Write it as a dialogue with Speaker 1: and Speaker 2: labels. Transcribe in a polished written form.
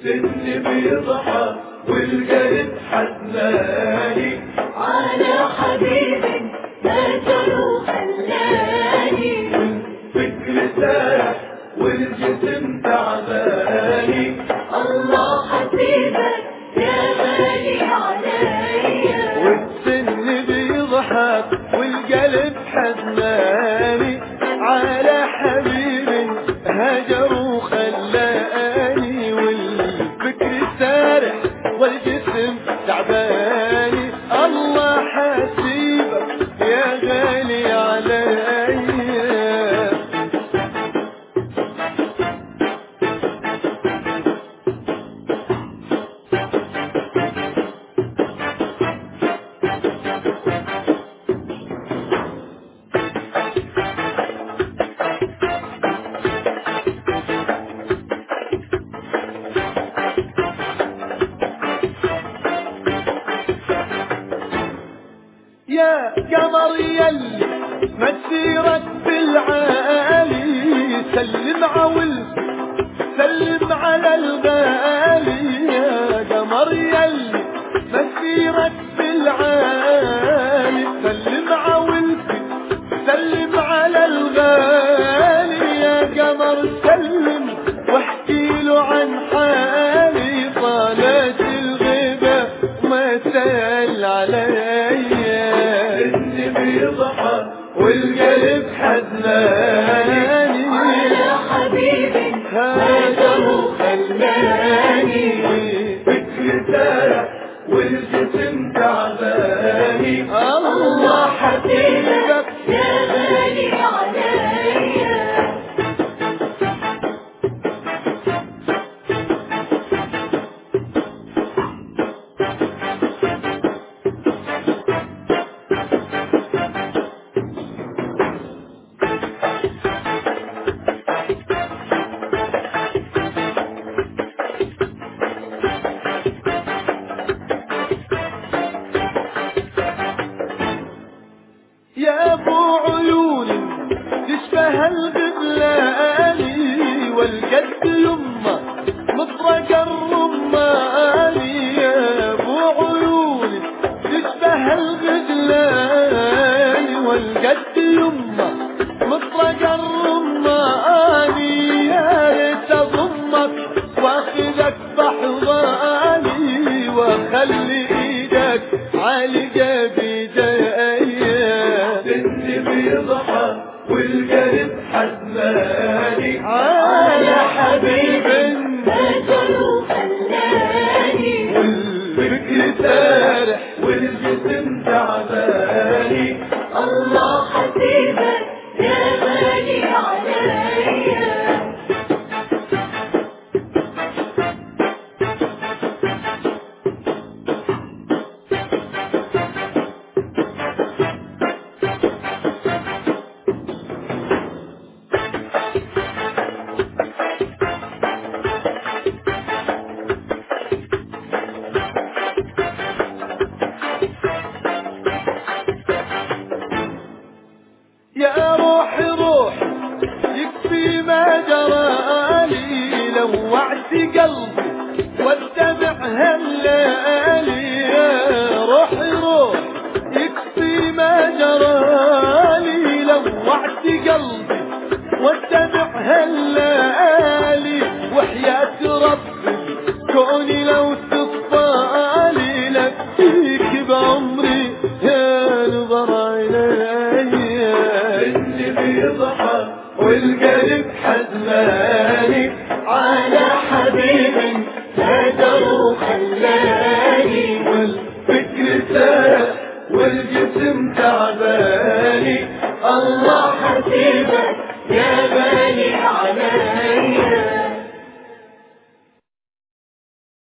Speaker 1: سني بيضحك والقلب حزناني
Speaker 2: على حبيبي هاجر وخلاني،
Speaker 1: والفكر سارح والجسم تعباني.
Speaker 2: الله حسيبك يا غالي عليا،
Speaker 1: والسن بيضحك والقلب حزناني على حبيبي هاجر وخلاني، والفكر سارح والجسم تعباني. الله حسيبك يا غالي عليا. يا قمر يلي مسيرك بالعالي، سلم عول سلم على الغالي. يا قمر يلي مسيرك بالعالي، سلم عول سلم على الغالي. يا قمر سلم واحكي له عن حالي، طالت الغيبة ما سأل علي. سني بيضحك والقلب حزناني
Speaker 2: على حبيبي
Speaker 1: هاجر وخلاني، فكر سارح والجسم تعباني. الله حسيبك
Speaker 2: يا غالي عليا،
Speaker 1: يا ابو عيون تشبه الغبلاني، والقد يمه مطرق الرماني. يا ابو عيون تشبه الغبلاني، والقد يمه مطرق الرماني. يا ريت اضمك واخذك بحضاني، واخلي ايدك على بيدي. سني بيضحك والقلب حزناني على حبيبي
Speaker 2: هاجر وخلاني،
Speaker 1: والفكر سارح والجسم تعباني.
Speaker 2: الله حسيبك يا غالي عليا،
Speaker 1: يا روحي روحي يكفي ما جرالي، لوعت قلبي واتبع هالليالي. يا روحي روحي يكفي ما جرالي، لوعت قلبي واتبع هالليالي. وحياة ربي كوني لو تطفالي لفيك بعمري يا نظر عيني. سني بيضحك والقلب حزنان